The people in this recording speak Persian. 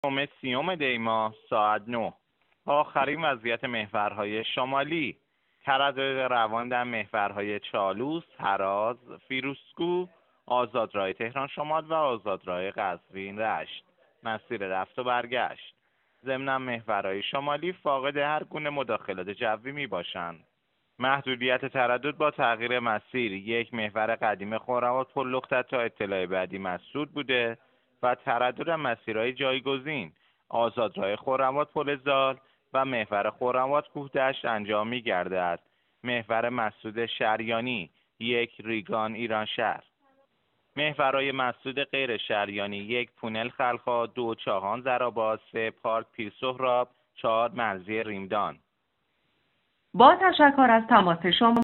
30 دی ماه ساعت 9. آخرین وضعیت محورهای شمالی: تردد روان در محورهای چالوس، هراز، فیروزکوه، آزادراه تهران شمال و آزادراه قزوین رشت. مسیر رفت و برگشت: ضمن محورهای شمالی فاقد هر گونه مداخلات جوی می باشند. محدودیت تردد با تغییر مسیر: یک محور قدیم خرم‌آباد پل تا اطلاع بعدی مسدود بوده و تردد مسیرهای جایگزین: آزادراه خرم‌آباد پل زال و محور خرم‌آباد کوهدشت انجام می‌گردد. محور مسدود شریانی: 1 ریگان ایرانشهر. محورهای مسدود غیر شریانی: 1 پونل خلخا، 2 چاهان زرآباد، 3 پارک پیر سهراب، 4 مرزی ریمدان. با تشکر از تماس شما